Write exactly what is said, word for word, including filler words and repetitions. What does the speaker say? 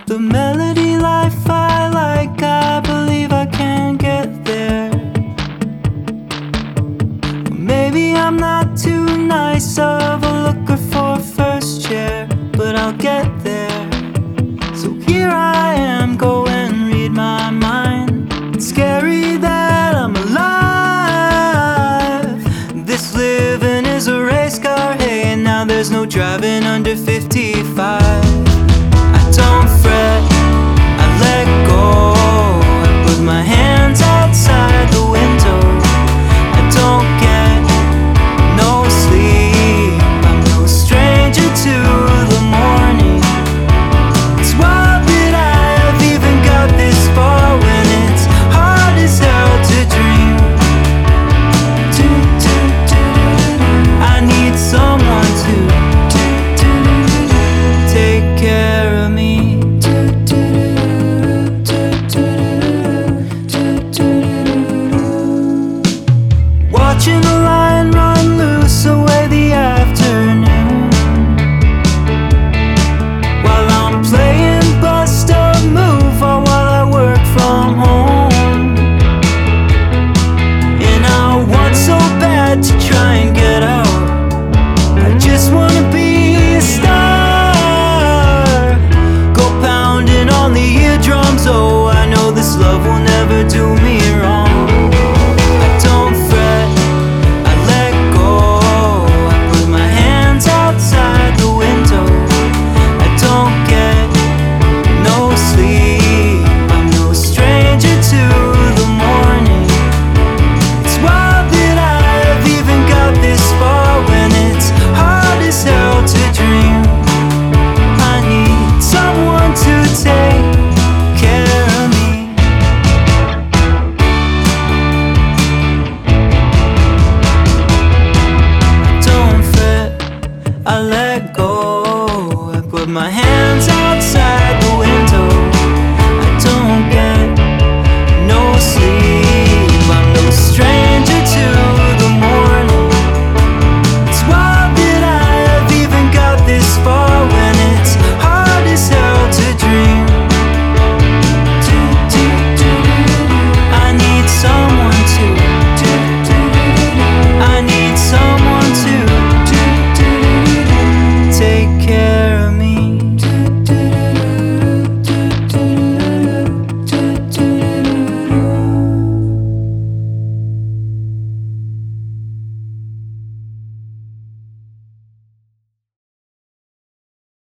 The melody life I like, I believe I can get there. Maybe I'm not too nice of a looker for a first chair, but I'll get there. So here I am, go and read my mind. It's scary that I'm alive. This living is a race car, hey, and now there's no driving under fifty-five. I don't fret, I let go. I put my hands outside the window. I don't get no sleep. I'm no stranger to the morning. It's wild that I have even got this far when it's hard as hell to dream. Do, do, do, do. I need someone to do, do, do, take care of me. Do, do, do, do, do, do, do. Watching the lion run loose away the afternoon, while I'm playing bust a move or while I work from home. And I want so bad to try and get out. I just wanna be a star, go pounding on the eardrums. Oh, I know this love will never do me wrong. I don't fret, I let go. I put my hands outside the window. I don't get no sleep. I'm no stranger to the morning. It's wild that I have even got this far when it's hard as hell to dream. I need someone to take care of me. Don't fret, I let go. I put my hands outside